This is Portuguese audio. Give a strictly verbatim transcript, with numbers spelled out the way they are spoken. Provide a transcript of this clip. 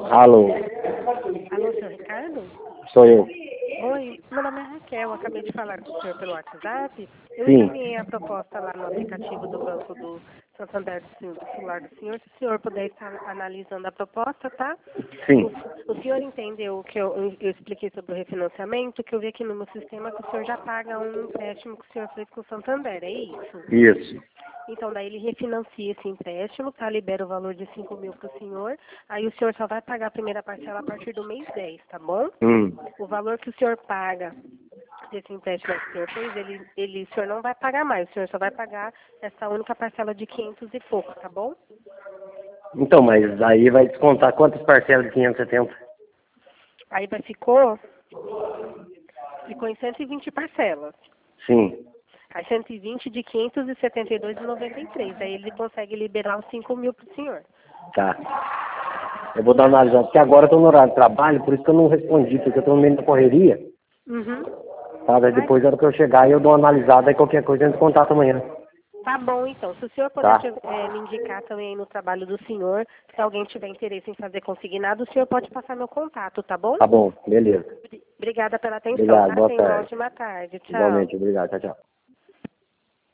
Alô, Alô, senhor Ricardo? sou eu. Oi, meu nome é Raquel, eu acabei de falar com o senhor pelo WhatsApp. Eu Sim. encaminhei a proposta lá no aplicativo do Banco do Santander do, senhor, do celular do senhor. Se o senhor puder estar analisando a proposta, tá? Sim. O, o senhor entendeu que eu, eu expliquei sobre o refinanciamento, que eu vi aqui no meu sistema que o senhor já paga um empréstimo que o senhor fez com o Santander, é isso? Isso. Então, daí ele refinancia esse empréstimo, tá? Libera o valor de cinco mil para o senhor. Aí o senhor só vai pagar a primeira parcela a partir do mês dez, tá bom? Hum. O valor que o senhor paga desse empréstimo que o senhor fez, ele, ele, o senhor não vai pagar mais. O senhor só vai pagar essa única parcela de quinhentos e pouco, tá bom? Então, mas aí vai descontar quantas parcelas de quinhentos e setenta? Aí vai ficou, ficou em cento e vinte parcelas. Sim. Aí cento e vinte de quinhentos e setenta e dois reais e noventa e três. Aí ele consegue liberar os cinco mil para o senhor. Tá. Eu vou dar uma analisada, porque agora eu tô no horário de trabalho, por isso que eu não respondi, porque eu tô no meio da correria. Uhum. Tá, daí Ai, depois, na hora que eu chegar, eu dou uma analisada e qualquer coisa eu entro em contato amanhã. tá bom, então. Se o senhor puder Tá? eh, me indicar também aí no trabalho do senhor, se alguém tiver interesse em fazer consignado, o senhor pode passar meu contato, tá bom? Tá bom, beleza. Obrigada pela atenção, Obrigado, tá? boa Tenha uma tarde. ótima tarde. Tchau. Igualmente, obrigado, tchau, tchau.